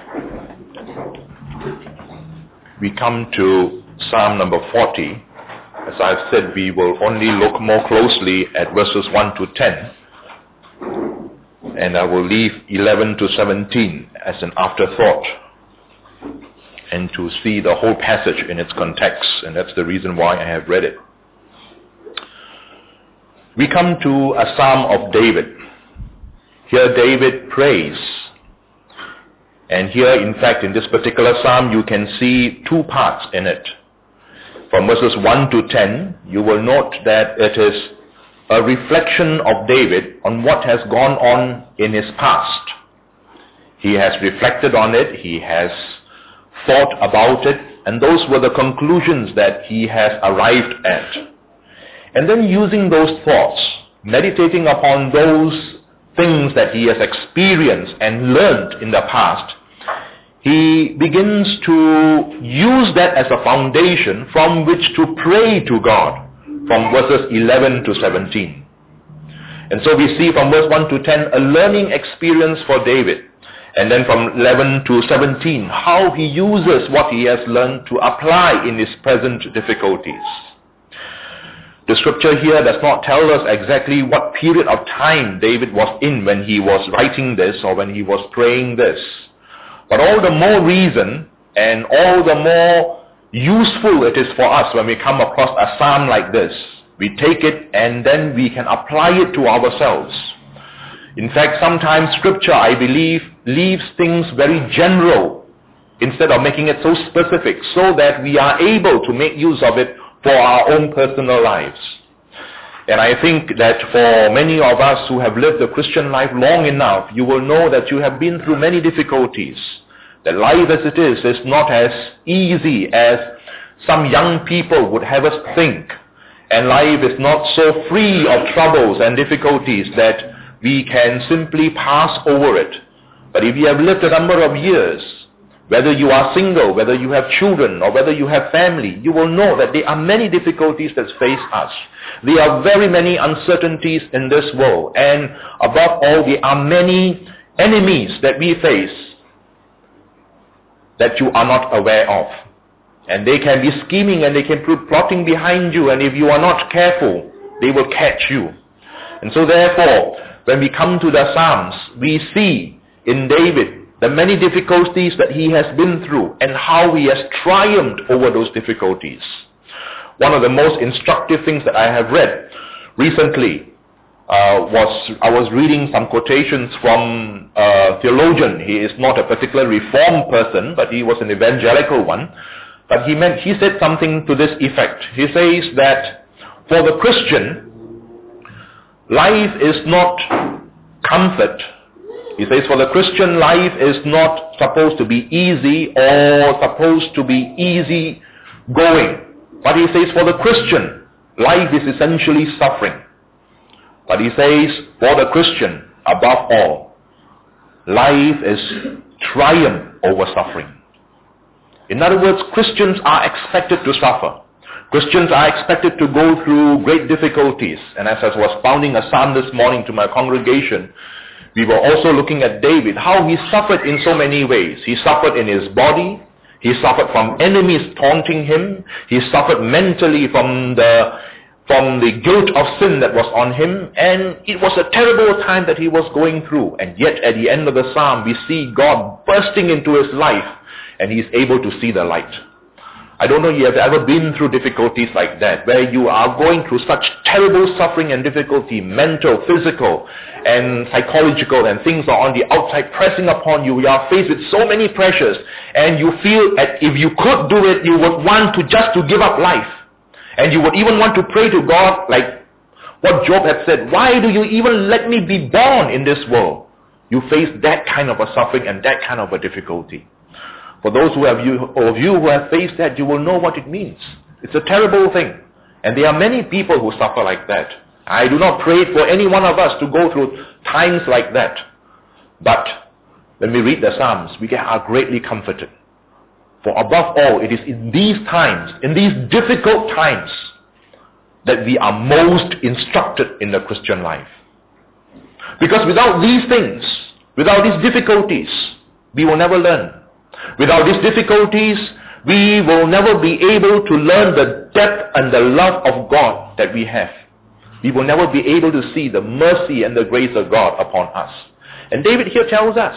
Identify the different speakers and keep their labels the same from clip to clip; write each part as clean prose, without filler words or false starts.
Speaker 1: We come to Psalm number 40. As I've said, we will only look more closely at verses 1 to 10. And I will leave 11 to 17 as an afterthought, and to see the whole passage in its context, and that's the reason why I have read it. We come to a Psalm of David. Here David prays. And here, in fact, in this particular Psalm, you can see two parts in it. From verses 1 to 10, you will note that it is a reflection of David on what has gone on in his past. He has reflected on it, he has thought about it, and those were the conclusions that he has arrived at. And then using those thoughts, meditating upon those things that he has experienced and learned in the past, he begins to use that as a foundation from which to pray to God, from verses 11 to 17. And so we see from verse 1 to 10 a learning experience for David. And then from 11 to 17, how he uses what he has learned to apply in his present difficulties. The scripture here does not tell us exactly what period of time David was in when he was writing this or when he was praying this. But all the more reason and all the more useful it is for us when we come across a psalm like this. We take it and then we can apply it to ourselves. In fact, sometimes scripture, I believe, leaves things very general instead of making it so specific, so that we are able to make use of it for our own personal lives. And I think that for many of us who have lived the Christian life long enough, you will know that you have been through many difficulties. That life as it is not as easy as some young people would have us think. And life is not so free of troubles and difficulties that we can simply pass over it. But if you have lived a number of years, whether you are single, whether you have children, or whether you have family, you will know that there are many difficulties that face us. There are very many uncertainties in this world. And above all, there are many enemies that we face that you are not aware of. And they can be scheming and they can be plotting behind you, and if you are not careful, they will catch you. And so therefore, when we come to the Psalms, we see in David the many difficulties that he has been through and how he has triumphed over those difficulties. One of the most instructive things that I have read recently I was reading some quotations from a theologian. He is not a particular reformed person, but he was an evangelical one. But he said something to this effect. He says that for the Christian, life is not comfort. He says for the Christian, life is not supposed to be easy or supposed to be easy going. But he says for the Christian, life is essentially suffering. But he says for the Christian, above all, life is triumph over suffering. In other words, Christians are expected to suffer. Christians are expected to go through great difficulties. And as I was pounding a psalm this morning to my congregation, we were also looking at David, how he suffered in so many ways. He suffered in his body. He suffered from enemies taunting him. He suffered mentally from the guilt of sin that was on him. And it was a terrible time that he was going through. And yet at the end of the psalm, we see God bursting into his life, and he's able to see the light. I don't know if you have ever been through difficulties like that, where you are going through such terrible suffering and difficulty, mental, physical, and psychological, and things are on the outside pressing upon you. You are faced with so many pressures, and you feel that if you could do it, you would want to just to give up life. And you would even want to pray to God, like what Job had said, why do you even let me be born in this world? You face that kind of a suffering and that kind of a difficulty. For those of you who have faced that, you will know what it means. It's a terrible thing. And there are many people who suffer like that. I do not pray for any one of us to go through times like that. But when we read the Psalms, we are greatly comforted. For above all, it is in these times, in these difficult times, that we are most instructed in the Christian life. Because without these things, without these difficulties, we will never learn. Without these difficulties, we will never be able to learn the depth and the love of God that we have. We will never be able to see the mercy and the grace of God upon us. And David here tells us.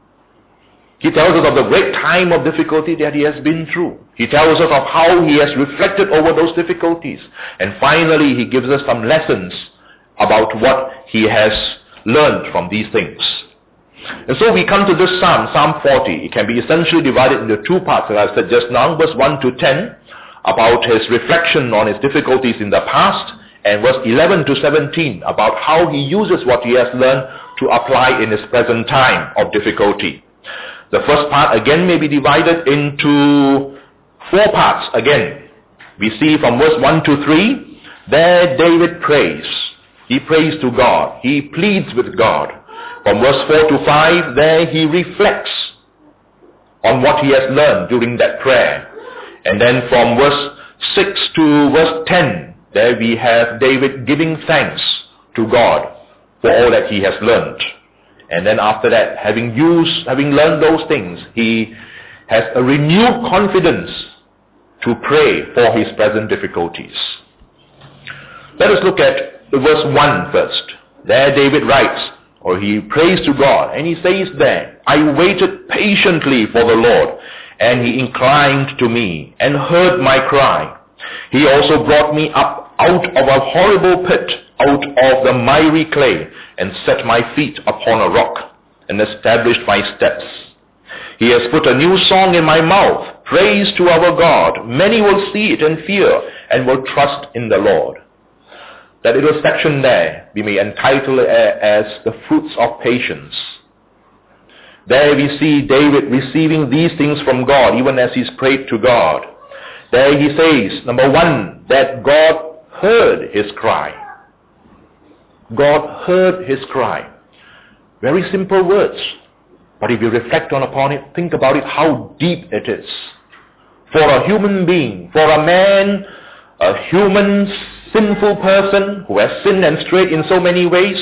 Speaker 1: He tells us of the great time of difficulty that he has been through. He tells us of how he has reflected over those difficulties. And finally, he gives us some lessons about what he has learned from these things. And so we come to this Psalm, Psalm 40. It can be essentially divided into two parts, as I said just now, verse 1 to 10, about his reflection on his difficulties in the past, and verse 11 to 17, about how he uses what he has learned to apply in his present time of difficulty. The first part again may be divided into four parts again. We see from verse 1 to 3, there David prays. He prays to God. He pleads with God. From verse 4 to 5, there he reflects on what he has learned during that prayer. And then from verse 6 to verse 10, there we have David giving thanks to God for all that he has learned. And then after that, having learned those things, he has a renewed confidence to pray for his present difficulties. Let us look at verse 1 first. There David writes, or he prays to God, and he says there, I waited patiently for the Lord, and he inclined to me and heard my cry. He also brought me up out of a horrible pit, out of the miry clay, and set my feet upon a rock, and established my steps. He has put a new song in my mouth, praise to our God. Many will see it and fear, and will trust in the Lord. That little section there, we may entitle it as the fruits of patience. There we see David receiving these things from God, even as he's prayed to God. There he says, number one, that God heard his cry. God heard his cry. Very simple words. But if you reflect upon it, think about it, how deep it is. For a human being, for a man, a human sinful person who has sinned and strayed in so many ways,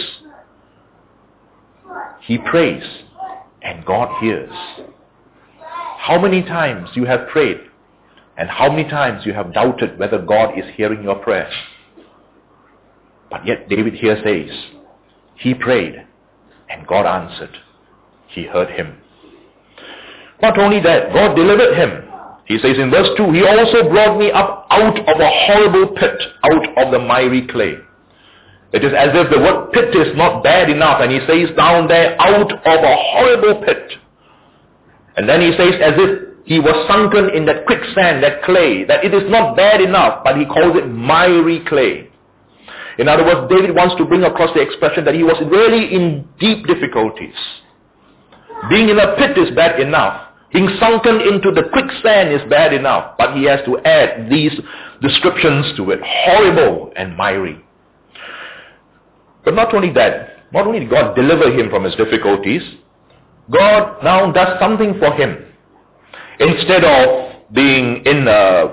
Speaker 1: he prays and God hears. How many times you have prayed and how many times you have doubted whether God is hearing your prayers? But yet David here says, he prayed and God answered. He heard him. Not only that, God delivered him. He says in verse 2, he also brought me up out of a horrible pit, out of the miry clay. It is as if the word pit is not bad enough, and he says down there, out of a horrible pit. And then he says as if he was sunken in that quicksand, that clay, that it is not bad enough, but he calls it miry clay. In other words, David wants to bring across the expression that he was really in deep difficulties. Being in a pit is bad enough. Being sunken into the quicksand is bad enough, but he has to add these descriptions to it, horrible and miry. But not only that, not only did God deliver him from his difficulties, God now does something for him. Instead of being in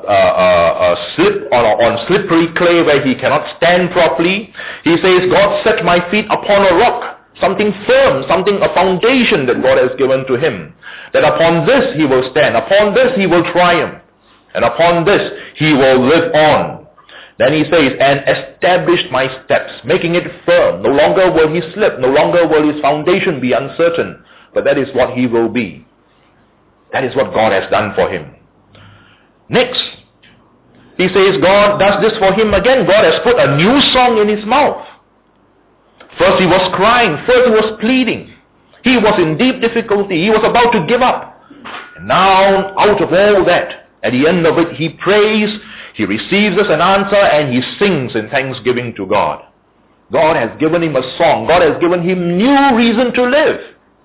Speaker 1: on slippery clay where he cannot stand properly, he says, God set my feet upon a rock. Something firm, a foundation that God has given to him. That upon this he will stand, upon this he will triumph, and upon this he will live on. Then he says, and established my steps, making it firm. No longer will he slip, no longer will his foundation be uncertain, but that is what he will be. That is what God has done for him. Next, he says God does this for him again. God has put a new song in his mouth. First he was crying, first he was pleading. He was in deep difficulty, he was about to give up. And now, out of all that, at the end of it, he prays, he receives an answer, and he sings in thanksgiving to God. God has given him a song, God has given him new reason to live.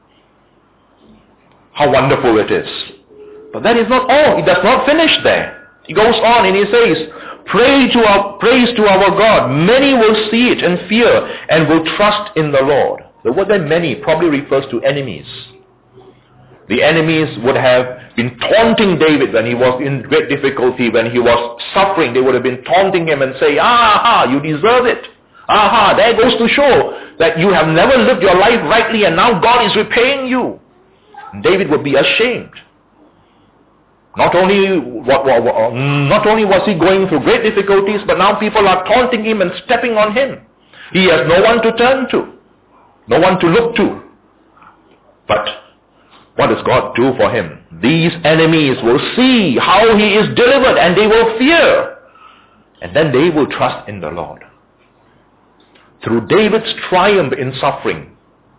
Speaker 1: How wonderful it is. But that is not all, he does not finish there. He goes on and he says, praise to our God. Many will see it and fear and will trust in the Lord. The word that many probably refers to enemies. The enemies would have been taunting David when he was in great difficulty, when he was suffering. They would have been taunting him and say, you deserve it. There goes to show that you have never lived your life rightly and now God is repaying you. And David would be ashamed. Not only was he going through great difficulties, but now people are taunting him and stepping on him. He has no one to turn to, no one to look to. But what does God do for him? These enemies will see how he is delivered and they will fear. And then they will trust in the Lord. Through David's triumph in suffering,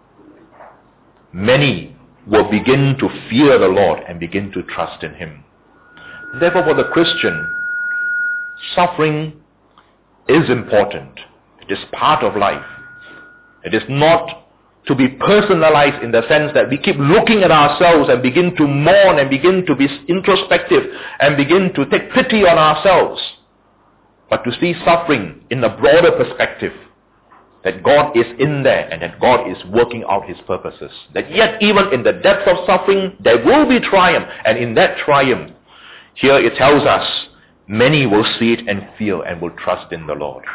Speaker 1: many will begin to fear the Lord and begin to trust in him. Therefore, for the Christian, suffering is important. It is part of life. It is not to be personalized in the sense that we keep looking at ourselves and begin to mourn and begin to be introspective and begin to take pity on ourselves. But to see suffering in a broader perspective, that God is in there and that God is working out his purposes. That yet even in the depths of suffering, there will be triumph. And in that triumph, here it tells us, many will see it and feel and will trust in the Lord.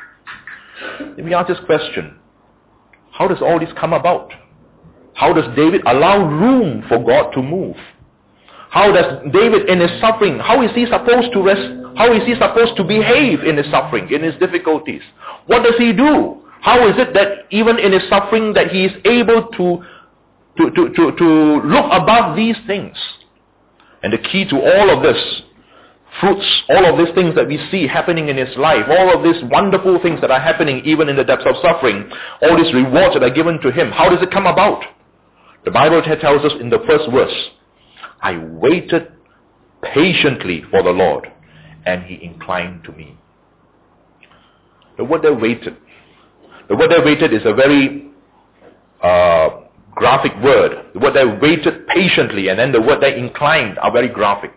Speaker 1: Let me ask this question. How does all this come about? How does David allow room for God to move? How does David in his suffering, how is he supposed to rest? How is he supposed to behave in his suffering, in his difficulties? What does he do? How is it that even in his suffering that he is able to look above these things? And the key to all of this, fruits, all of these things that we see happening in his life, all of these wonderful things that are happening even in the depths of suffering, all these rewards that are given to him, how does it come about? The Bible tells us in the first verse, I waited patiently for the Lord, and he inclined to me. The word there waited. The word there waited is a very graphic word. The word there waited patiently, and then the word there inclined are very graphic.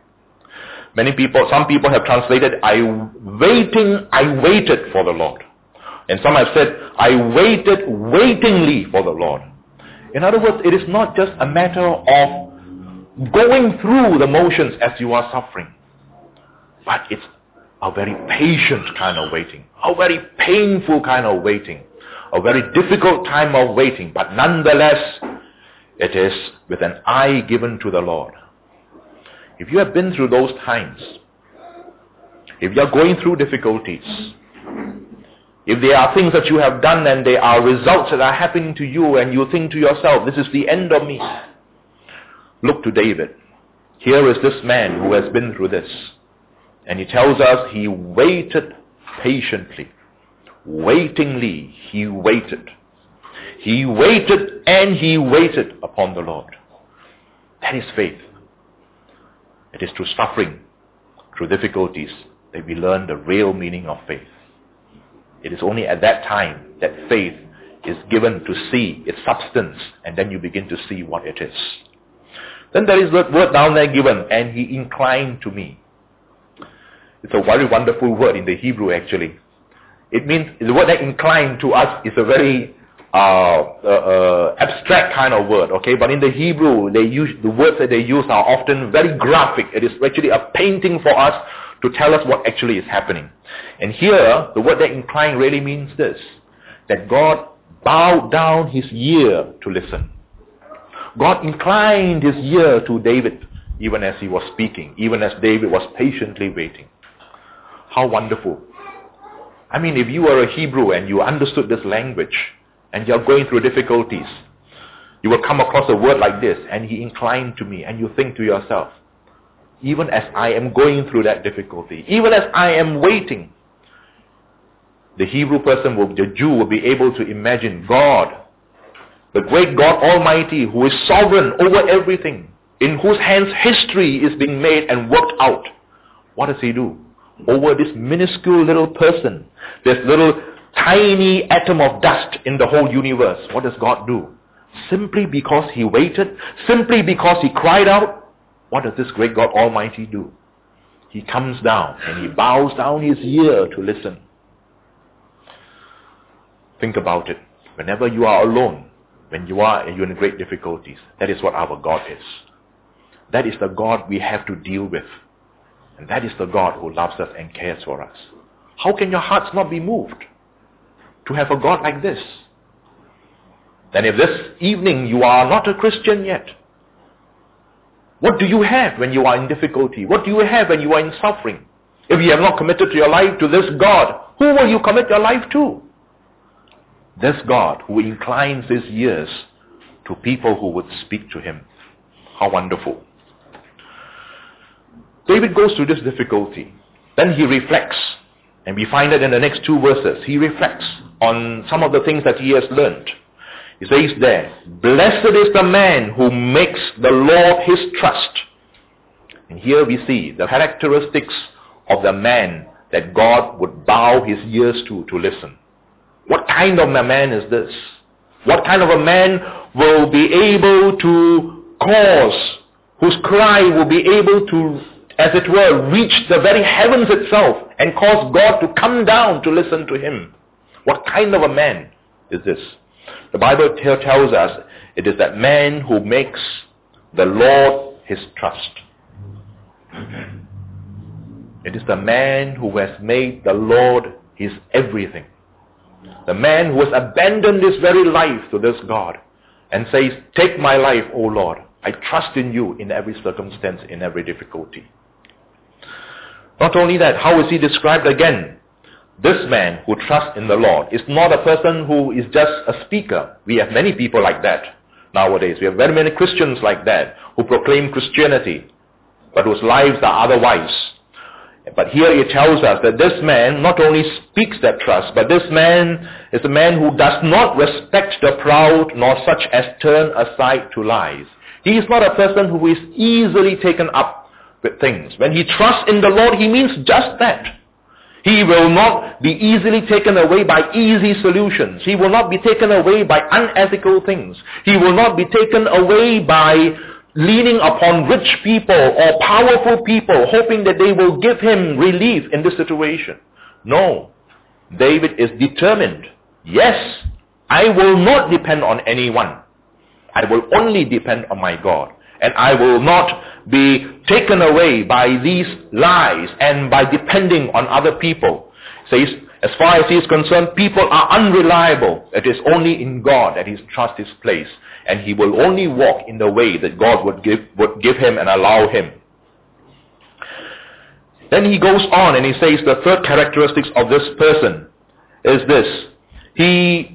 Speaker 1: Some people have translated, I waited for the Lord. And some have said, I waited waitingly for the Lord. In other words, it is not just a matter of going through the motions as you are suffering, but it's a very patient kind of waiting, a very painful kind of waiting, a very difficult time of waiting, but nonetheless, it is with an eye given to the Lord. If you have been through those times, if you are going through difficulties, if there are things that you have done and there are results that are happening to you and you think to yourself, this is the end of me, look to David. Here is this man who has been through this. And he tells us he waited patiently. Waitingly, he waited. He waited and he waited upon the Lord. That is faith. It is through suffering, through difficulties, that we learn the real meaning of faith. It is only at that time that faith is given to see its substance, and then you begin to see what it is. Then there is that word down there given, and he inclined to me. It's a very wonderful word in the Hebrew actually. It means, the word that inclined to us is a very abstract kind of word, okay? But in the Hebrew, the words that they use are often very graphic. It is actually a painting for us to tell us what actually is happening. And here, the word that inclined really means this, that God bowed down his ear to listen. God inclined his ear to David, even as he was speaking, even as David was patiently waiting. How wonderful. I mean, if you were a Hebrew and you understood this language, and you're going through difficulties, you will come across a word like this, and he inclined to me, and you think to yourself, even as I am going through that difficulty, even as I am waiting, the Hebrew person, the Jew, will be able to imagine God, the great God Almighty, who is sovereign over everything, in whose hands history is being made and worked out. What does he do? Over this minuscule little person, this little tiny atom of dust in the whole universe, what does God do? Simply because he waited, simply because he cried out, what does this great God Almighty do? He comes down and he bows down his ear to listen. Think about it. Whenever you are alone, when you're in great difficulties, that is what our God is. That is the God we have to deal with. And that is the God who loves us and cares for us. How can your hearts not be moved to have a God like this? Then if this evening you are not a Christian yet, What do you have when you are in difficulty? What do you have when you are in suffering? If you have not committed your life to this God, who will you commit your life to? This God who inclines his ears to people who would speak to him. How wonderful. David goes through this difficulty. Then he reflects. And we find it in the next 2 verses. He reflects on some of the things that he has learned. He says there, blessed is the man who makes the Lord his trust. And here we see the characteristics of the man that God would bow his ears to listen. What kind of a man is this? What kind of a man will be able to cause, whose cry will be able to, as it were, reach the very heavens itself and cause God to come down to listen to him? What kind of a man is this? The Bible tells us it is that man who makes the Lord his trust. It is the man who has made the Lord his everything. The man who has abandoned his very life to this God and says, take my life, O Lord. I trust in you in every circumstance, in every difficulty. Not only that, how is he described again? This man who trusts in the Lord is not a person who is just a speaker. We have many people like that nowadays. We have very many Christians like that who proclaim Christianity, but whose lives are otherwise. But here it tells us that this man not only speaks that trust, but this man is a man who does not respect the proud, nor such as turn aside to lies. He is not a person who is easily taken up with things. When he trusts in the Lord, he means just that. He will not be easily taken away by easy solutions. He will not be taken away by unethical things. He will not be taken away by leaning upon rich people or powerful people, hoping that they will give him relief in this situation. No. David is determined. Yes, I will not depend on anyone. I will only depend on my God. And I will not be taken away by these lies and by depending on other people. Says, as far as he is concerned, people are unreliable. It is only in God that his trust is placed. And he will only walk in the way that God would give him and allow him. Then he goes on and he says the third characteristics of this person is this. We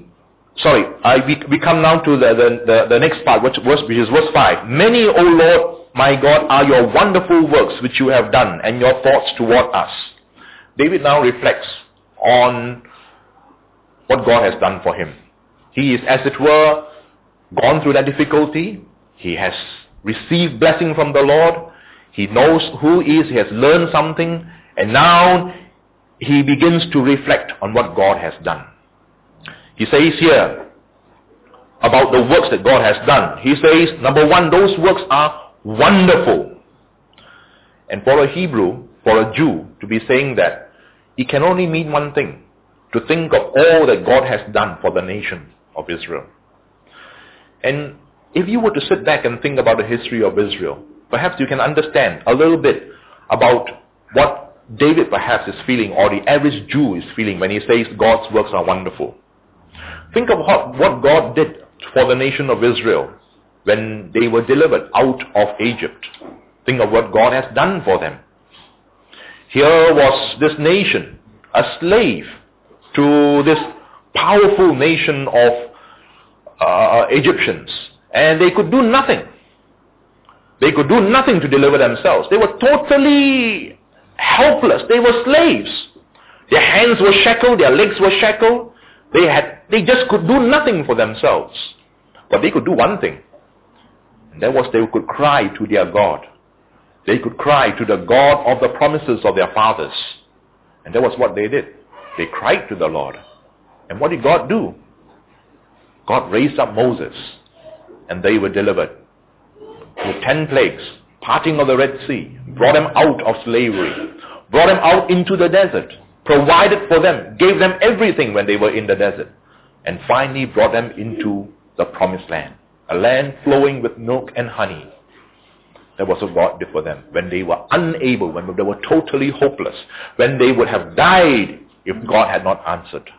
Speaker 1: come now to the next part, which is verse 5. Many, O Lord, my God, are your wonderful works which you have done, and your thoughts toward us. David now reflects on what God has done for him. He is, as it were, gone through that difficulty. He has received blessing from the Lord. He knows who he is. He has learned something. And now he begins to reflect on what God has done. He says here about the works that God has done. He says, number one, those works are wonderful. And for a Hebrew, for a Jew, to be saying that, it can only mean one thing. To think of all that God has done for the nation of Israel. And if you were to sit back and think about the history of Israel, perhaps you can understand a little bit about what David perhaps is feeling, or the average Jew is feeling when he says God's works are wonderful. Think of what God did for the nation of Israel when they were delivered out of Egypt. Think of what God has done for them. Here was this nation, a slave to this powerful nation of Egyptians, and they could do nothing. They could do nothing to deliver themselves. They were totally helpless. They were slaves. Their hands were shackled, their legs were shackled. They just could do nothing for themselves. But they could do one thing. And that was they could cry to their God. They could cry to the God of the promises of their fathers. And that was what they did. They cried to the Lord. And what did God do? God raised up Moses. And they were delivered. With 10 plagues, parting of the Red Sea, brought them out of slavery, brought them out into the desert, provided for them, gave them everything when they were in the desert, and finally brought them into the promised land, a land flowing with milk and honey. That was what God did for them when they were unable, when they were totally hopeless, when they would have died if God had not answered.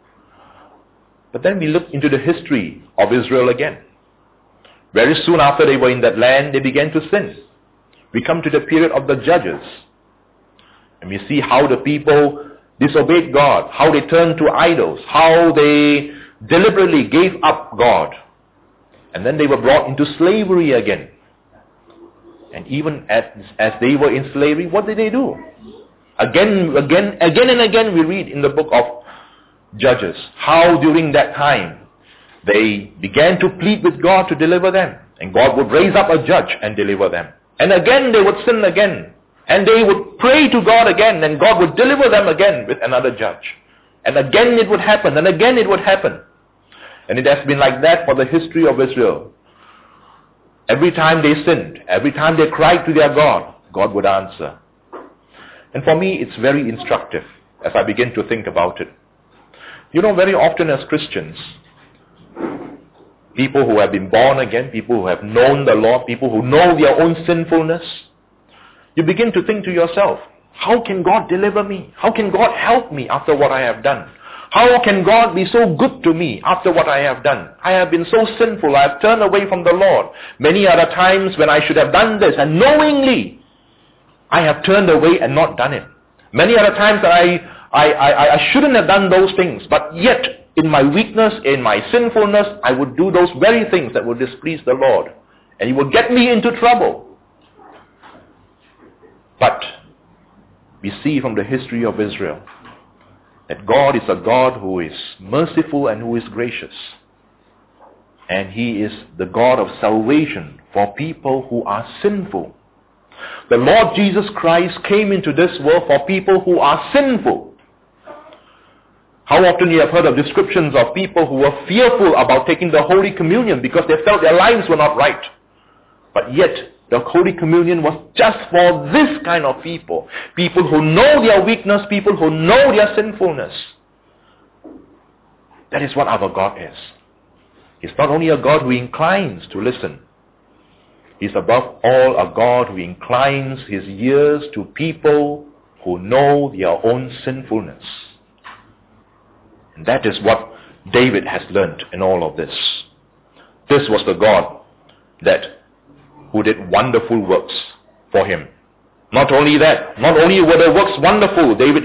Speaker 1: But then we look into the history of Israel again. Very soon after they were in that land, they began to sin. we come to the period of the judges. And we see how the people disobeyed God, how they turned to idols, how they deliberately gave up God. And then they were brought into slavery again. And even as they were in slavery, what did they do? Again and again we read in the book of Judges how during that time they began to plead with God to deliver them. And God would raise up a judge and deliver them. And again they would sin again. And they would pray to God again, and God would deliver them again with another judge. And again it would happen, and again it would happen. And it has been like that for the history of Israel. Every time they sinned, every time they cried to their God, God would answer. And for me, it's very instructive as I begin to think about it. You know, very often as Christians, people who have been born again, people who have known the Lord, people who know their own sinfulness, you begin to think to yourself, how can God deliver me? How can God help me after what I have done? How can God be so good to me after what I have done? I have been so sinful. I have turned away from the Lord. Many other times when I should have done this, and knowingly I have turned away and not done it. Many other times that I shouldn't have done those things, but yet in my weakness, in my sinfulness, I would do those very things that would displease the Lord. And He would get me into trouble. But we see from the history of Israel that God is a God who is merciful and who is gracious. And He is the God of salvation for people who are sinful. The Lord Jesus Christ came into this world for people who are sinful. How often you have heard of descriptions of people who were fearful about taking the Holy Communion because they felt their lives were not right. But yet, the Holy Communion was just for this kind of people. People who know their weakness, people who know their sinfulness. That is what our God is. He's not only a God who inclines to listen. He's above all a God who inclines His ears to people who know their own sinfulness. And that is what David has learned in all of this. This was the God who did wonderful works for him. Not only that, not only were the works wonderful, David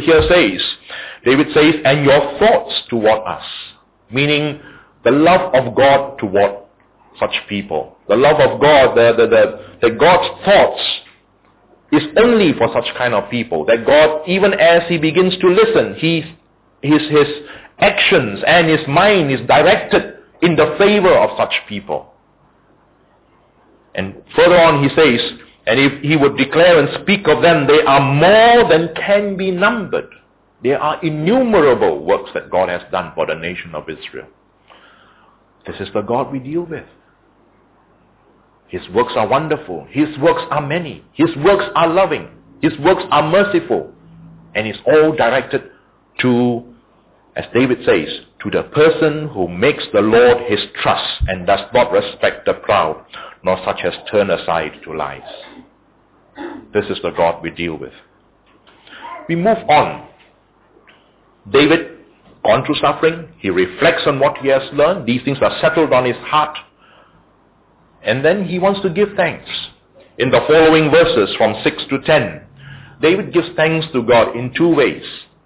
Speaker 1: says, and your thoughts toward us. Meaning the love of God toward such people. The love of God, that God's thoughts is only for such kind of people. That God, even as He begins to listen, His actions and His mind is directed in the favor of such people. And further on He says, and if He would declare and speak of them, they are more than can be numbered. There are innumerable works that God has done for the nation of Israel. This is the God we deal with. His works are wonderful. His works are many. His works are loving. His works are merciful. And it's all directed to, as David says, to the person who makes the Lord his trust and does not respect the proud, nor such as turn aside to lies. This is the God we deal with. We move on. David, gone through suffering, he reflects on what he has learned. These things are settled on his heart. And then he wants to give thanks. In the following verses from 6 to 10, David gives thanks to God in two ways.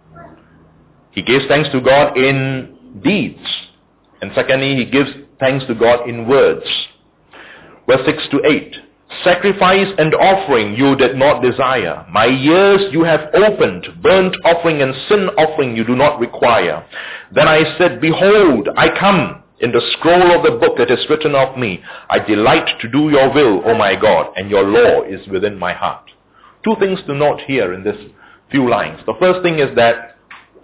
Speaker 1: He gives thanks to God in deeds. And secondly, he gives thanks to God in words. Verse 6 to 8. Sacrifice and offering you did not desire. My ears you have opened. Burnt offering and sin offering you do not require. Then I said, behold, I come. In the scroll of the book that is written of me, I delight to do your will, O my God, and your law is within my heart. Two things to note here in this few lines. The first thing is that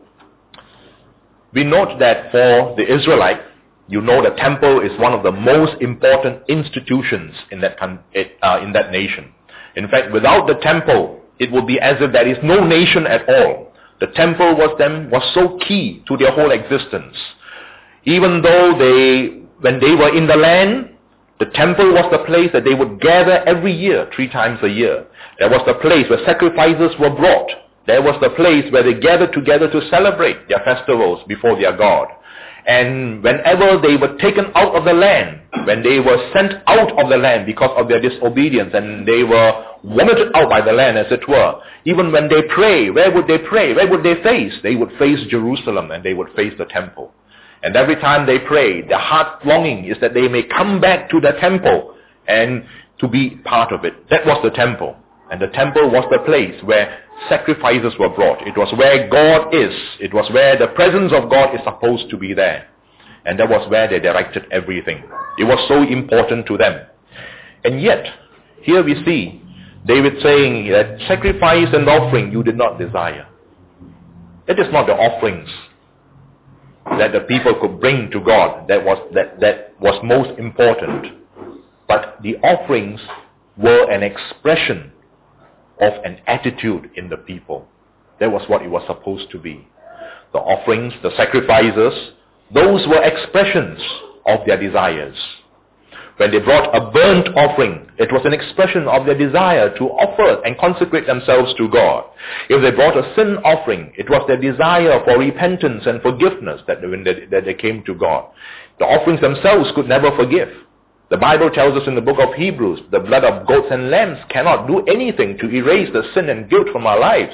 Speaker 1: we note that for the Israelite, you know the temple is one of the most important institutions in that nation. In fact, without the temple, it would be as if there is no nation at all. The temple was so key to their whole existence. Even though when they were in the land, the temple was the place that they would gather every year, 3 times a year. There was the place where sacrifices were brought. There was the place where they gathered together to celebrate their festivals before their God. And whenever they were taken out of the land, when they were sent out of the land because of their disobedience and they were vomited out by the land, as it were. Even when they pray, where would they pray? Where would they face? They would face Jerusalem and they would face the temple. And every time they pray, their heart longing is that they may come back to the temple and to be part of it. That was the temple. And the temple was the place where sacrifices were brought. It was where God is. It was where the presence of God is supposed to be there. And that was where they directed everything. It was so important to them. And yet, here we see David saying that sacrifice and offering you did not desire. It is not the offerings that the people could bring to God that was most important. But the offerings were an expression of an attitude in the people. That was what it was supposed to be. The offerings, the sacrifices, those were expressions of their desires. When they brought a burnt offering, it was an expression of their desire to offer and consecrate themselves to God. If they brought a sin offering, it was their desire for repentance and forgiveness that they came to God. The offerings themselves could never forgive. The Bible tells us in the book of Hebrews, the blood of goats and lambs cannot do anything to erase the sin and guilt from our lives.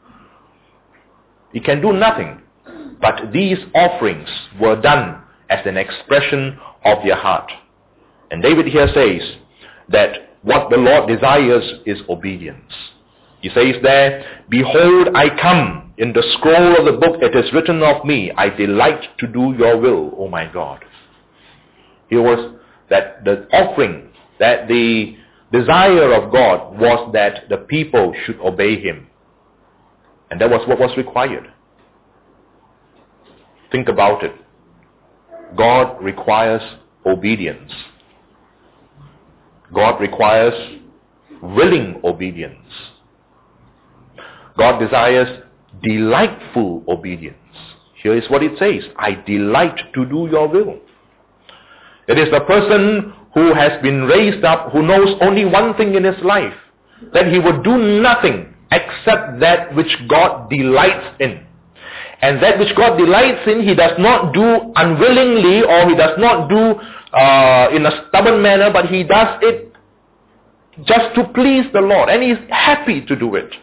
Speaker 1: It can do nothing. But these offerings were done as an expression of their heart. And David here says that what the Lord desires is obedience. He says there, behold, I come. In the scroll of the book it is written of me, I delight to do your will, O my God. Here was that the offering, that the desire of God was that the people should obey him. And that was what was required. Think about it. God requires obedience. God requires willing obedience. God desires delightful obedience. Here is what it says, I delight to do your will. It is the person who has been raised up, who knows only one thing in his life, that he would do nothing except that which God delights in. And that which God delights in, he does not do unwillingly, or he does not do in a stubborn manner, but he does it just to please the Lord. And he is happy to do it.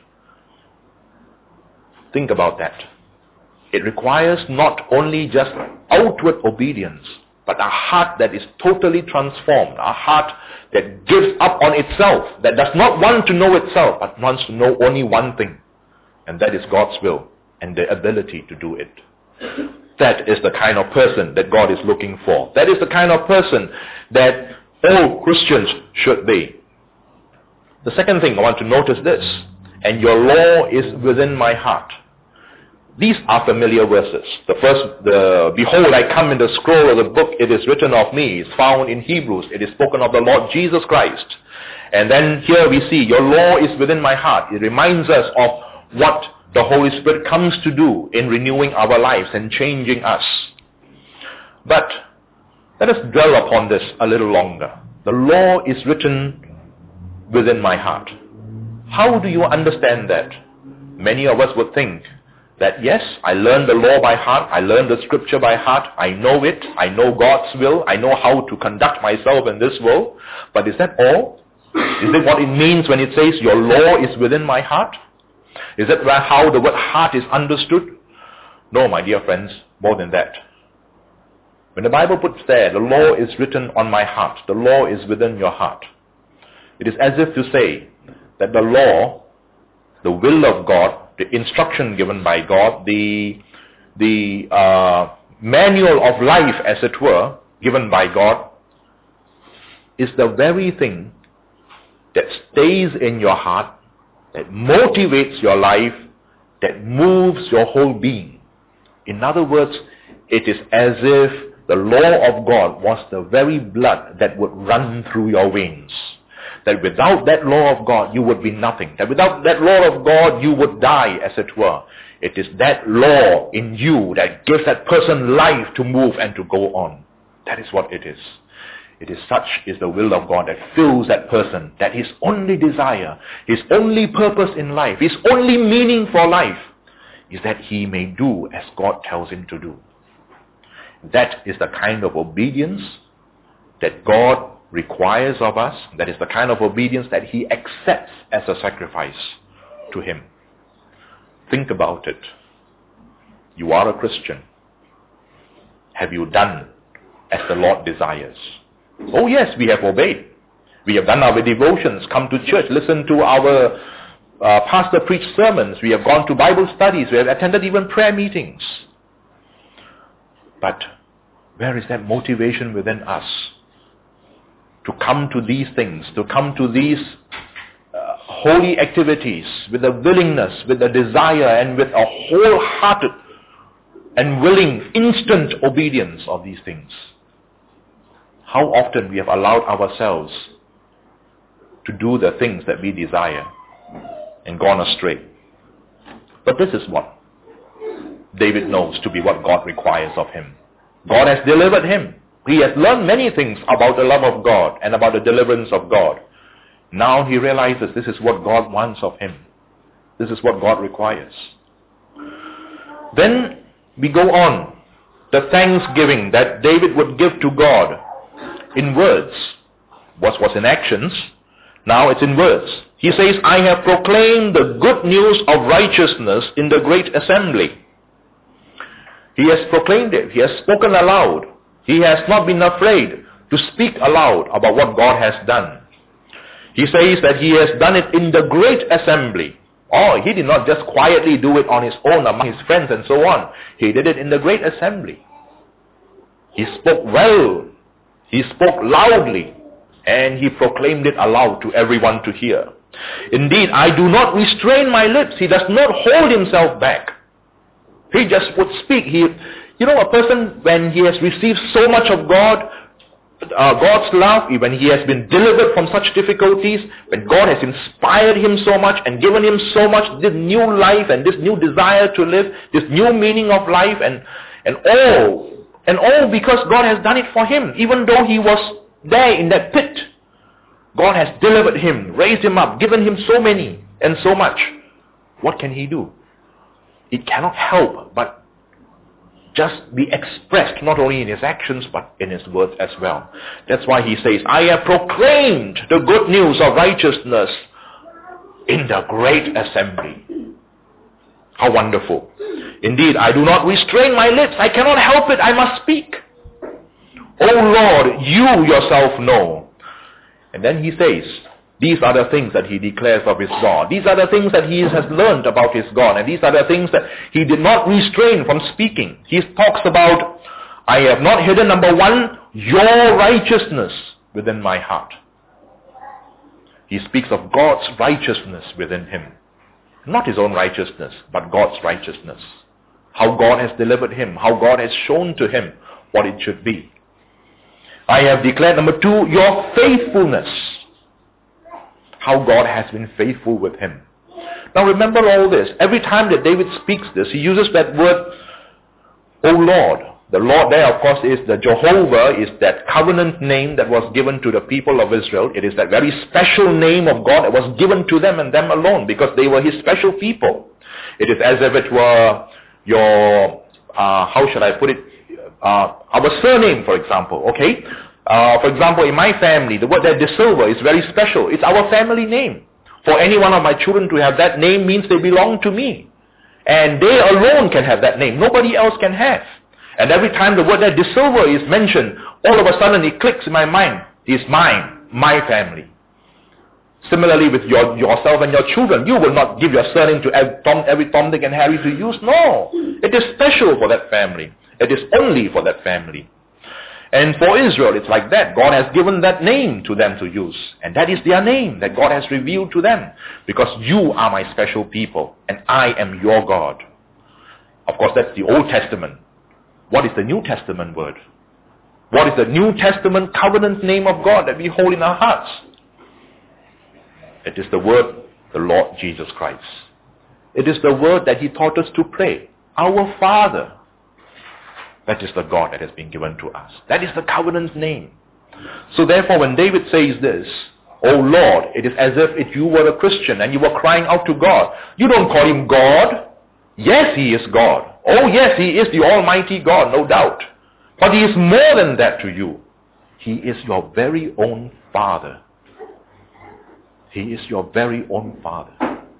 Speaker 1: Think about that. It requires not only just outward obedience, but a heart that is totally transformed, a heart that gives up on itself, that does not want to know itself, but wants to know only one thing, and that is God's will and the ability to do it. That is the kind of person that God is looking for. That is the kind of person that all Christians should be. The second thing I want to notice this, and your law is within my heart. These are familiar verses. The first, behold, I come in the scroll of the book, it is written of me, is found in Hebrews. It is spoken of the Lord Jesus Christ. And then here we see, your law is within my heart. It reminds us of what the Holy Spirit comes to do in renewing our lives and changing us. But let us dwell upon this a little longer. The law is written within my heart. How do you understand that? Many of us would think that yes, I learned the law by heart, I learned the scripture by heart, I know it, I know God's will, I know how to conduct myself in this world, but is that all? Is it what it means when it says your law is within my heart? Is that how the word heart is understood? No, my dear friends, more than that. When the Bible puts there, the law is written on my heart, the law is within your heart, it is as if to say that the law, the will of God, the instruction given by God, the manual of life, as it were, given by God, is the very thing that stays in your heart, that motivates your life, that moves your whole being. In other words, it is as if the law of God was the very blood that would run through your veins. That without that law of God, you would be nothing. That without that law of God, you would die, as it were. It is that law in you that gives that person life to move and to go on. That is what it is. It is such is the will of God that fills that person, that his only desire, his only purpose in life, his only meaning for life is that he may do as God tells him to do. That is the kind of obedience that God requires of us, that is the kind of obedience that he accepts as a sacrifice to him. Think about it. You are a Christian. Have you done as the Lord desires? Oh yes, we have obeyed. We have done our devotions, come to church, listened to our pastor preach sermons. We have gone to Bible studies. We have attended even prayer meetings. But where is that motivation within us to come to these things, to come to these holy activities with a willingness, with a desire, and with a wholehearted and willing, instant obedience of these things? How often we have allowed ourselves to do the things that we desire and gone astray. But this is what David knows to be what God requires of him. God has delivered him. He has learned many things about the love of God and about the deliverance of God. Now he realizes this is what God wants of him. This is what God requires. Then we go on. The thanksgiving that David would give to God in words was in actions. Now it's in words. He says, I have proclaimed the good news of righteousness in the great assembly. He has proclaimed it. He has spoken aloud. He has not been afraid to speak aloud about what God has done. He says that he has done it in the great assembly. Oh, he did not just quietly do it on his own among his friends and so on. He did it in the great assembly. He spoke well. He spoke loudly. And he proclaimed it aloud to everyone to hear. Indeed, I do not restrain my lips. He does not hold himself back. He just would speak. A person, when he has received so much of God, God's love, when he has been delivered from such difficulties, when God has inspired him so much and given him so much, this new life and this new desire to live, this new meaning of life and all because God has done it for him, even though he was there in that pit. God has delivered him, raised him up, given him so many and so much. What can he do? It cannot help but just be expressed not only in his actions but in his words as well. That's why he says, I have proclaimed the good news of righteousness in the great assembly. How wonderful. Indeed, I do not restrain my lips. I cannot help it. I must speak. O Lord, you yourself know. And then he says, these are the things that he declares of his God. These are the things that he has learned about his God. And these are the things that he did not restrain from speaking. He talks about, I have not hidden, number one, your righteousness within my heart. He speaks of God's righteousness within him. Not his own righteousness, but God's righteousness. How God has delivered him. How God has shown to him what it should be. I have declared, number two, your faithfulness. How God has been faithful with him. Now remember all this. Every time that David speaks this, he uses that word, O Lord. The Lord there, of course, is the Jehovah, is that covenant name that was given to the people of Israel. It is that very special name of God that was given to them and them alone because they were his special people. It is as if it were your, how should I put it, our surname, for example, okay? For example, in my family, the word there, De Silva, is very special. It's our family name. For any one of my children to have that name means they belong to me. And they alone can have that name. Nobody else can have. And every time the word there, De Silva, is mentioned, all of a sudden it clicks in my mind. It's mine, my family. Similarly with yourself and your children, you will not give your surname to every Tom, Dick and Harry to use. No. It is special for that family. It is only for that family. And for Israel, it's like that. God has given that name to them to use. And that is their name that God has revealed to them. Because you are my special people, and I am your God. Of course, that's the Old Testament. What is the New Testament word? What is the New Testament covenant name of God that we hold in our hearts? It is the word, the Lord Jesus Christ. It is the word that he taught us to pray. Our Father. That is the God that has been given to us. That is the covenant name. So therefore, when David says this, O Lord, it is as if you were a Christian and you were crying out to God. You don't call him God. Yes, he is God. Oh yes, he is the Almighty God, no doubt. But he is more than that to you. He is your very own Father. He is your very own Father.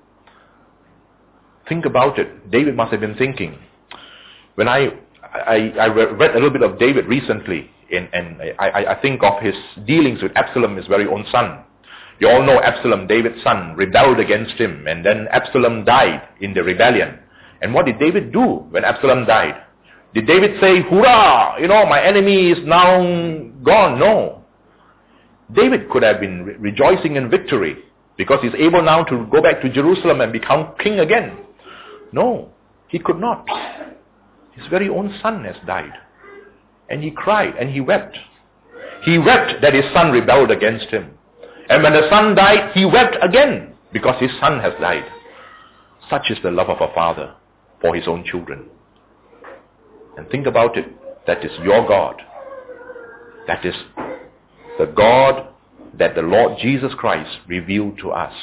Speaker 1: Think about it. David must have been thinking. When I read a little bit of David recently, and I think of his dealings with Absalom, his very own son. You all know Absalom, David's son, rebelled against him, and then Absalom died in the rebellion. And what did David do when Absalom died? Did David say, "Hurrah, my enemy is now gone"? No. David could have been rejoicing in victory because he's able now to go back to Jerusalem and become king again. No, he could not. His very own son has died. And he cried and he wept. He wept that his son rebelled against him. And when the son died, he wept again because his son has died. Such is the love of a father for his own children. And think about it. That is your God. That is the God that the Lord Jesus Christ revealed to us.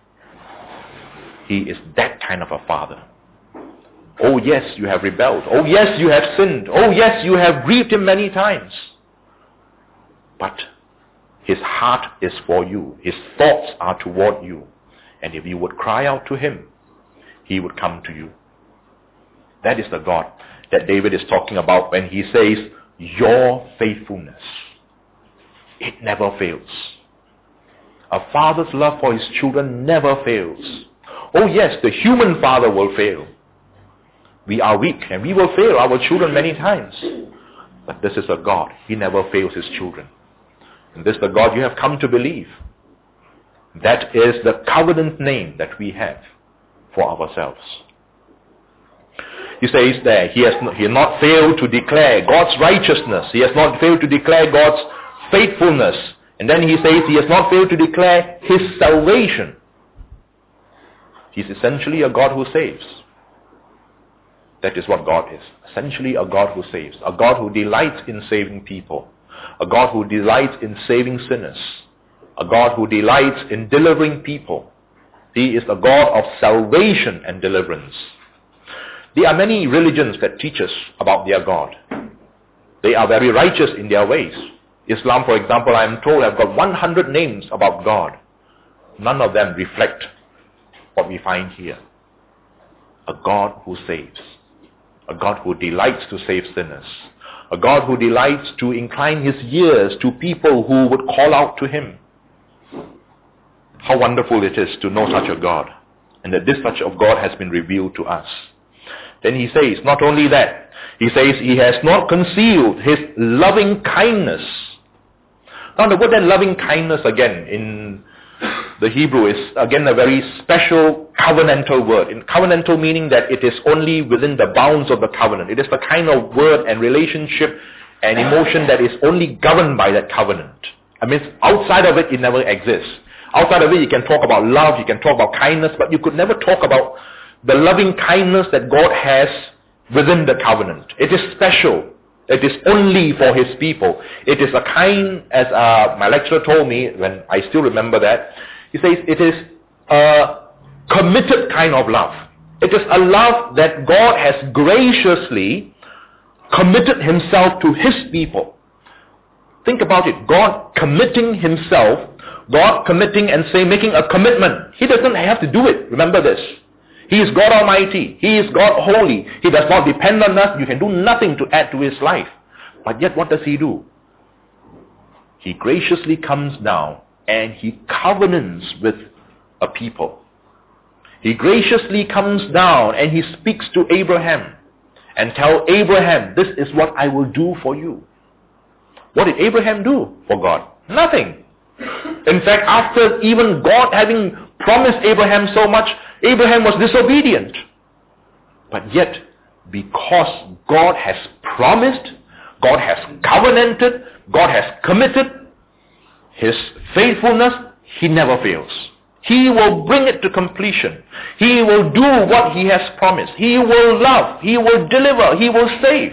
Speaker 1: He is that kind of a father. Oh yes, you have rebelled. Oh yes, you have sinned. Oh yes, you have grieved him many times. But his heart is for you. His thoughts are toward you. And if you would cry out to him, he would come to you. That is the God that David is talking about when he says, your faithfulness. It never fails. A father's love for his children never fails. Oh yes, the human father will fail. We are weak and we will fail our children many times. But this is a God. He never fails his children. And this is the God you have come to believe. That is the covenant name that we have for ourselves. He says there, he has not failed to declare God's righteousness. He has not failed to declare God's faithfulness. And then he says he has not failed to declare his salvation. He's essentially a God who saves. That is what God is. Essentially a God who saves. A God who delights in saving people. A God who delights in saving sinners. A God who delights in delivering people. He is a God of salvation and deliverance. There are many religions that teach us about their God. They are very righteous in their ways. Islam, for example, I am told, have got 100 names about God. None of them reflect what we find here. A God who saves. A God who delights to save sinners. A God who delights to incline his ears to people who would call out to him. How wonderful it is to know such a God. And that this such of God has been revealed to us. Then he says, not only that, he says he has not concealed his loving kindness. Now the word that loving kindness again in the Hebrew is again a very special covenantal word. In covenantal meaning that it is only within the bounds of the covenant. It is the kind of word and relationship and emotion that is only governed by that covenant. I mean, outside of it, it never exists. Outside of it, you can talk about love, you can talk about kindness, but you could never talk about the loving kindness that God has within the covenant. It is special. It is only for his people. It is a kind, as my lecturer told me, when I still remember that, he says it is a committed kind of love. It is a love that God has graciously committed himself to his people. Think about it. God committing himself, God committing and making a commitment. He doesn't have to do it. Remember this. He is God Almighty. He is God Holy. He does not depend on us. You can do nothing to add to his life. But yet what does he do? He graciously comes down and he covenants with a people. He graciously comes down and he speaks to Abraham and tell Abraham, this is what I will do for you. What did Abraham do for God? Nothing. In fact, after even God having promised Abraham so much, Abraham was disobedient. But yet, because God has promised, God has covenanted, God has committed his faithfulness, he never fails. He will bring it to completion. He will do what he has promised. He will love, he will deliver, he will save.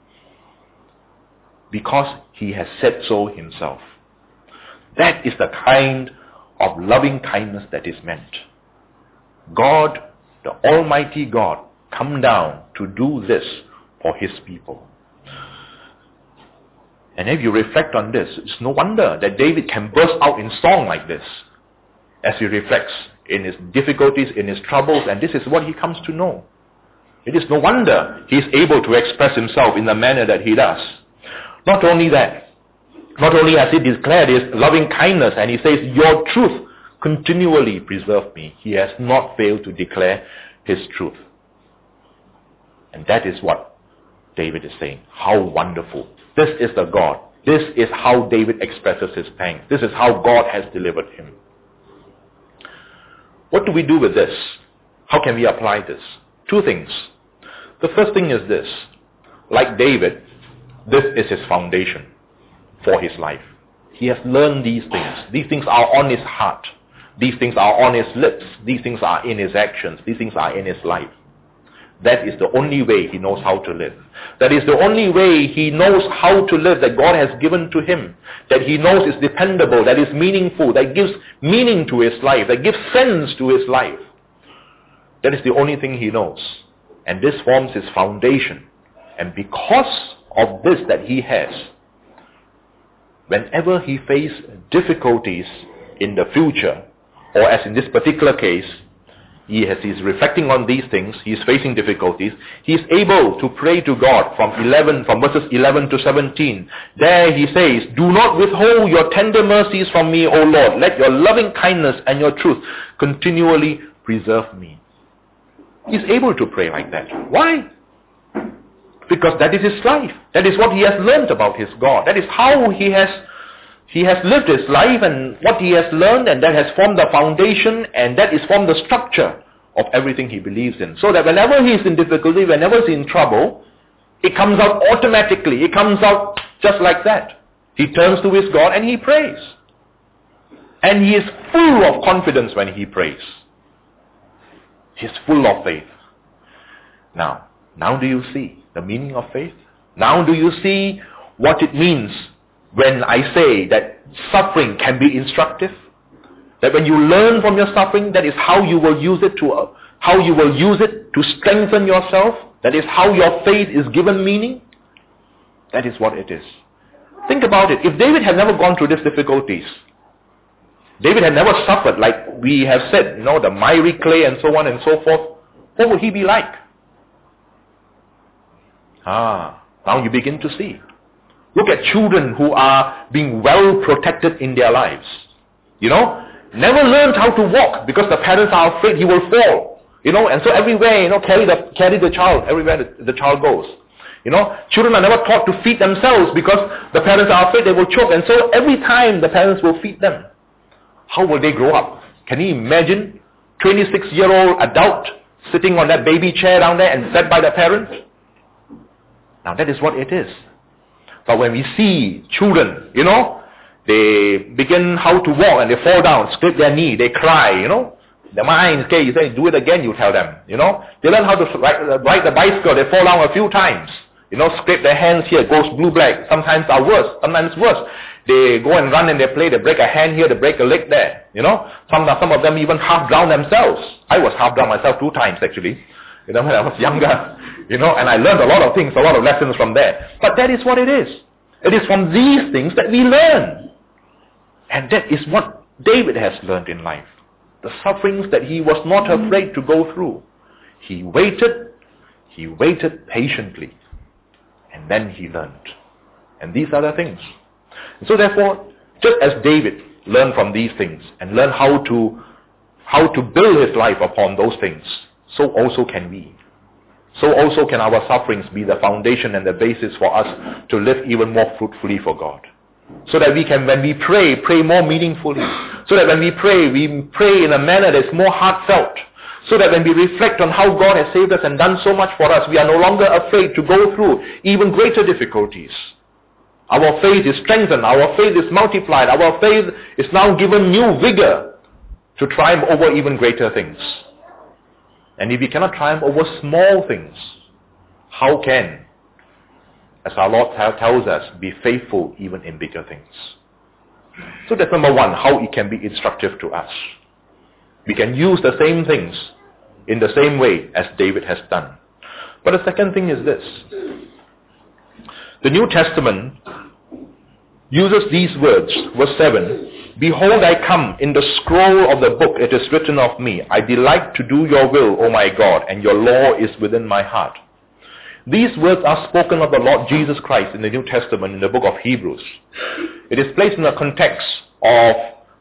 Speaker 1: Because he has said so himself. That is the kind of loving kindness that is meant. God, the Almighty God, come down to do this for his people. And if you reflect on this, it's no wonder that David can burst out in song like this as he reflects in his difficulties, in his troubles, and this is what he comes to know. It is no wonder he is able to express himself in the manner that he does. Not only that, not only has he declared his loving kindness, and he says, your truth continually preserve me. He has not failed to declare his truth. And that is what David is saying. How wonderful. This is the God. This is how David expresses his thanks. This is how God has delivered him. What do we do with this? How can we apply this? Two things. The first thing is this. Like David, this is his foundation for his life. He has learned these things. These things are on his heart. These things are on his lips. These things are in his actions. These things are in his life. That is the only way he knows how to live. That is the only way he knows how to live that God has given to him. That he knows is dependable, that is meaningful, that gives meaning to his life, that gives sense to his life. That is the only thing he knows. And this forms his foundation. And because of this that he has, whenever he faces difficulties in the future, or as in this particular case, he's reflecting on these things, he's facing difficulties, he's able to pray to God from verses 11 to 17. There he says, do not withhold your tender mercies from me, O Lord. Let your loving kindness and your truth continually preserve me. He's able to pray like that. Why? Because that is his life. That is what he has learned about his God. That is how he has lived his life and what he has learned, and that has formed the foundation, and that is formed the structure of everything he believes in. So that whenever he is in difficulty, whenever he's in trouble, it comes out automatically. It comes out just like that. He turns to his God and he prays. And he is full of confidence when he prays. He is full of faith. Now do you see the meaning of faith? Now do you see what it means when I say that suffering can be instructive? That when you learn from your suffering, that is how you will use it to strengthen yourself. That is how your faith is given meaning. That is what it is. Think about it. If David had never gone through these difficulties, David had never suffered, like we have said, the miry clay and so on and so forth, what would he be like? Now you begin to see. Look at children who are being well protected in their lives. Never learned how to walk because the parents are afraid he will fall. And so everywhere, carry the child everywhere the child goes. Children are never taught to feed themselves because the parents are afraid they will choke. And so every time the parents will feed them. How will they grow up? Can you imagine 26-year-old adult sitting on that baby chair down there and fed by the parents? Now that is what it is. But when we see children, they begin how to walk and they fall down, scrape their knee, they cry, Their mind, okay, you say, do it again, you tell them, They learn how to ride the bicycle, they fall down a few times, scrape their hands here, goes blue-black, sometimes worse. They go and run and they play, they break a hand here, they break a leg there, Some of them even half drown themselves. I was half drowned myself 2 times actually, when I was younger, and I learned a lot of things, a lot of lessons from there. But that is what it is. It is from these things that we learn. And that is what David has learned in life. The sufferings that he was not afraid to go through. He waited patiently. And then he learned. And these are the things. And so therefore, just as David learned from these things and learned how to build his life upon those things, so also can we. So also can our sufferings be the foundation and the basis for us to live even more fruitfully for God. So that we can, when we pray more meaningfully. So that when we pray in a manner that's more heartfelt. So that when we reflect on how God has saved us and done so much for us, we are no longer afraid to go through even greater difficulties. Our faith is strengthened. Our faith is multiplied. Our faith is now given new vigor to triumph over even greater things. And if we cannot triumph over small things, how can, as our Lord tells us, be faithful even in bigger things? So that's number one, how it can be instructive to us. We can use the same things in the same way as David has done. But the second thing is this. The New Testament uses these words, verse 7, "Behold, I come, in the scroll of the book it is written of me, I delight to do your will, O my God, and your law is within my heart." These words are spoken of the Lord Jesus Christ in the New Testament in the book of Hebrews. It is placed in the context of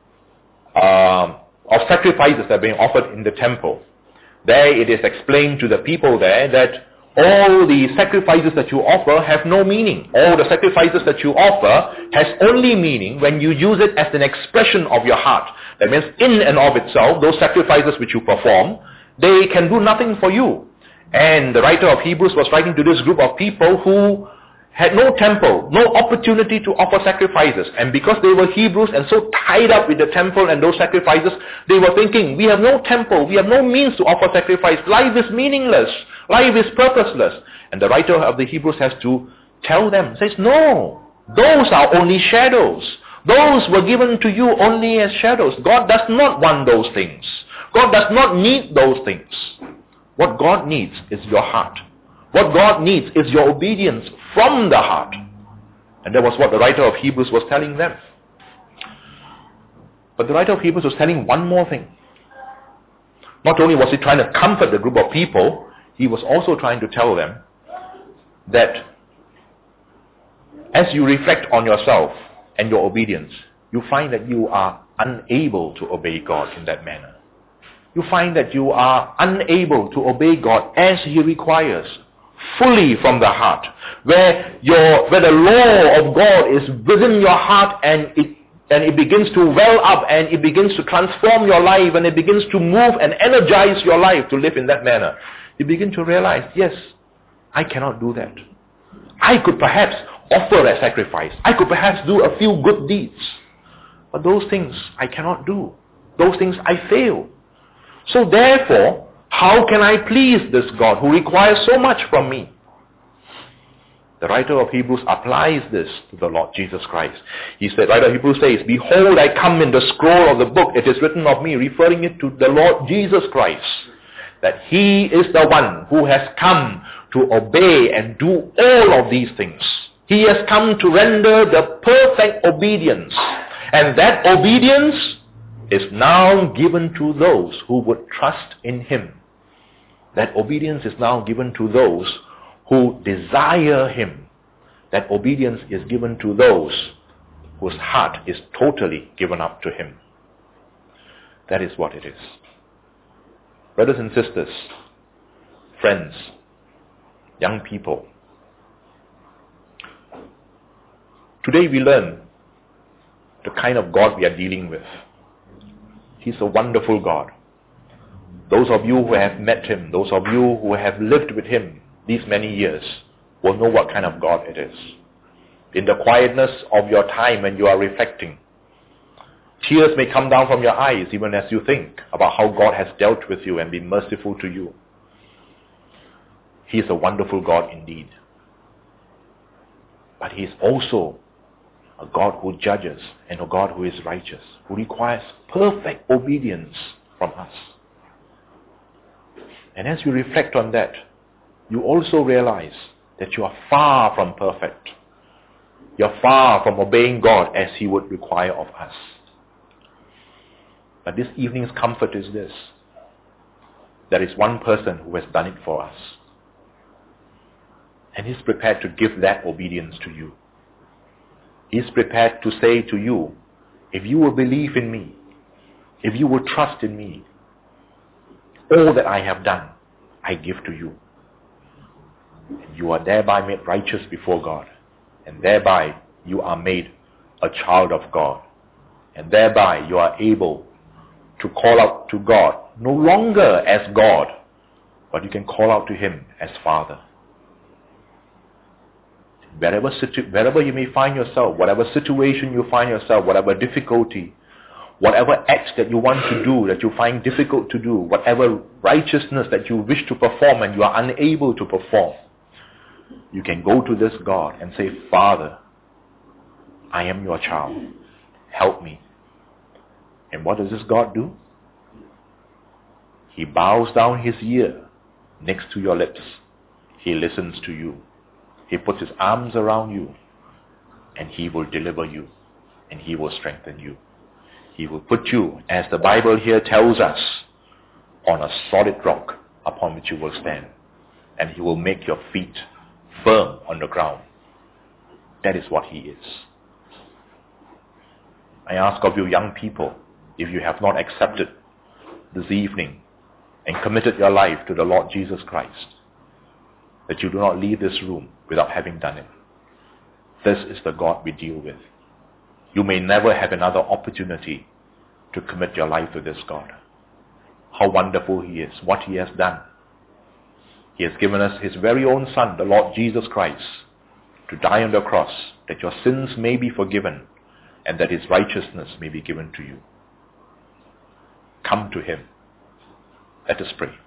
Speaker 1: sacrifices that are being offered in the temple. There it is explained to the people there that all the sacrifices that you offer have no meaning. All the sacrifices that you offer has only meaning when you use it as an expression of your heart. That means in and of itself, those sacrifices which you perform, they can do nothing for you. And the writer of Hebrews was writing to this group of people who had no temple, no opportunity to offer sacrifices. And because they were Hebrews and so tied up with the temple and those sacrifices, they were thinking, we have no temple, we have no means to offer sacrifice. Life is meaningless. Life is purposeless. And the writer of the Hebrews has to tell them, says, no, those are only shadows. Those were given to you only as shadows. God does not want those things. God does not need those things. What God needs is your heart. What God needs is your obedience from the heart. And that was what the writer of Hebrews was telling them. But the writer of Hebrews was telling one more thing. Not only was he trying to comfort the group of people, he was also trying to tell them that as you reflect on yourself and your obedience, you find that you are unable to obey God in that manner. You find that you are unable to obey God as He requires, fully from the heart, where the law of God is within your heart and it begins to well up and it begins to transform your life and it begins to move and energize your life to live in that manner. You begin to realize, yes, I cannot do that. I could perhaps offer a sacrifice. I could perhaps do a few good deeds. But those things I cannot do. Those things I fail. So therefore, how can I please this God who requires so much from me? The writer of Hebrews applies this to the Lord Jesus Christ. He said, writer of Hebrews says, "Behold, I come in the scroll of the book, it is written of me," referring it to the Lord Jesus Christ, that He is the one who has come to obey and do all of these things. He has come to render the perfect obedience. And that obedience is now given to those who would trust in Him. That obedience is now given to those who desire Him. That obedience is given to those whose heart is totally given up to Him. That is what it is. Brothers and sisters, friends, young people, today we learn the kind of God we are dealing with. He's a wonderful God. Those of you who have met Him, those of you who have lived with Him these many years, will know what kind of God it is. In the quietness of your time when you are reflecting, tears may come down from your eyes even as you think about how God has dealt with you and been merciful to you. He is a wonderful God indeed. But He is also a God who judges and a God who is righteous, who requires perfect obedience from us. And as you reflect on that, you also realize that you are far from perfect. You're far from obeying God as He would require of us. But this evening's comfort is this. There is one person who has done it for us. And He's prepared to give that obedience to you. He's prepared to say to you, if you will believe in me, if you will trust in me, all that I have done, I give to you. And you are thereby made righteous before God. And thereby you are made a child of God. And thereby you are able to call out to God, no longer as God, but you can call out to Him as Father. Wherever you may find yourself, whatever situation you find yourself, whatever difficulty, whatever act that you want to do, that you find difficult to do, whatever righteousness that you wish to perform and you are unable to perform, you can go to this God and say, Father, I am your child. Help me. And what does this God do? He bows down His ear next to your lips. He listens to you. He puts His arms around you. and He will deliver you, and He will strengthen you. He will put you, as the Bible here tells us, on a solid rock upon which you will stand, and He will make your feet firm on the ground. That is what He is. I ask of you young people, if you have not accepted this evening and committed your life to the Lord Jesus Christ, that you do not leave this room without having done it. This is the God we deal with. You may never have another opportunity to commit your life to this God. How wonderful He is, what He has done. He has given us His very own Son, the Lord Jesus Christ, to die on the cross, that your sins may be forgiven, and that His righteousness may be given to you. Come to Him. Let us pray.